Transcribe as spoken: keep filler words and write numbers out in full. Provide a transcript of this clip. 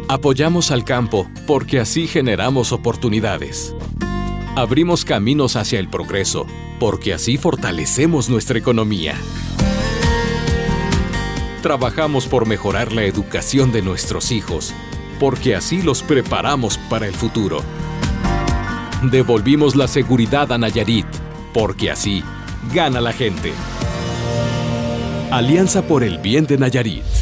Apoyamos al campo porque así generamos oportunidades. Abrimos caminos hacia el progreso porque así fortalecemos nuestra economía. Trabajamos por mejorar la educación de nuestros hijos porque así los preparamos para el futuro. Devolvimos la seguridad a Nayarit porque así gana la gente. Alianza por el bien de Nayarit.